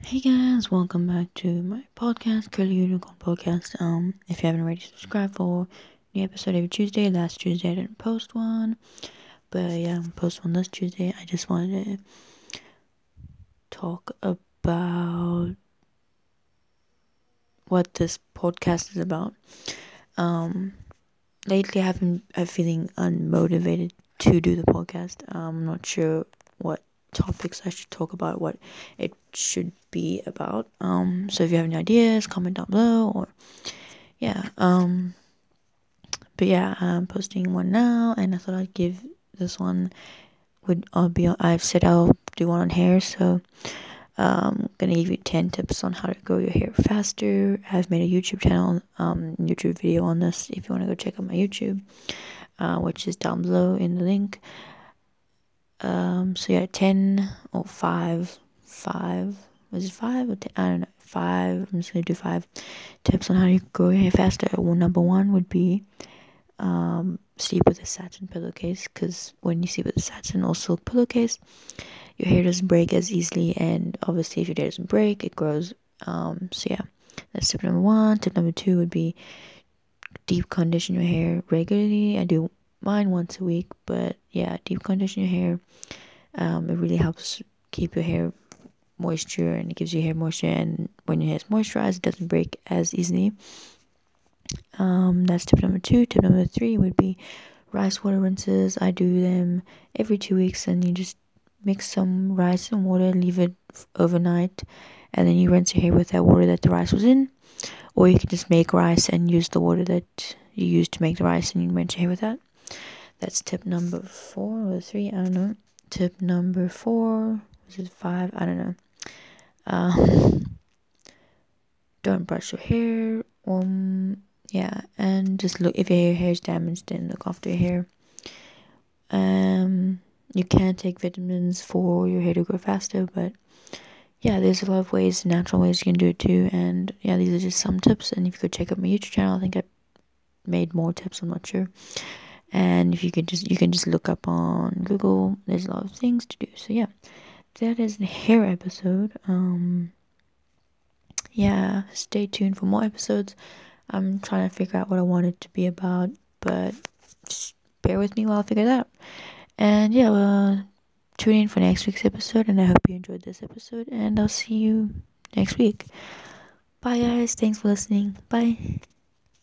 Hey guys, welcome back to my podcast, Curly Unicorn Podcast. If you haven't already subscribed for new episode every Tuesday. Last Tuesday I didn't post one, but yeah, I'm post one this Tuesday. I just wanted to talk about what this podcast is about. Lately I'm feeling unmotivated to do the podcast. I'm not sure what topics I should talk about, what it should be about. So if you have any ideas, comment down below, or yeah. But yeah, I'm posting one now, and I thought I'd give this one I've said I'll do one on hair, so gonna give you 10 tips on how to grow your hair faster. I've made a YouTube channel, YouTube video on this if you want to go check out my YouTube, which is down below in the link. So yeah, 10 or 5, was it 5 or 10? I don't know, 5, I'm just gonna do 5 tips on how to grow your hair faster. Well, number 1 would be sleep with a satin pillowcase, because when you sleep with a satin or silk pillowcase, your hair doesn't break as easily, and obviously if your hair doesn't break, it grows. So yeah, that's tip number 1. Tip number 2 would be deep condition your hair regularly. I do mine once a week, but yeah, deep condition your hair. It really helps keep your hair moisture, and it gives your hair moisture, and when your hair is moisturized, it doesn't break as easily. That's tip number 2. Tip number 3 would be rice water rinses. I do them every 2 weeks, and you just mix some rice and water, leave it overnight, and then you rinse your hair with that water that the rice was in. Or you can just make rice and use the water that you used to make the rice, and you rinse your hair with that. That's tip number 4 or 3, I don't know. Tip number 4, this is 5, I don't know. Don't brush your hair. Yeah, and just look if your hair is damaged, then look after your hair. You can take vitamins for your hair to grow faster, but yeah, there's a lot of ways, natural ways you can do it too. And yeah, these are just some tips. And if you could check out my YouTube channel, I think I made more tips, I'm not sure. And if you can just look up on Google, there's a lot of things to do. So yeah, that is the hair episode. Yeah, stay tuned for more episodes. I'm trying to figure out what I want it to be about, but just bear with me while I figure it out. And yeah, tune in for next week's episode, and I hope you enjoyed this episode, and I'll see you next week. Bye guys, thanks for listening. Bye.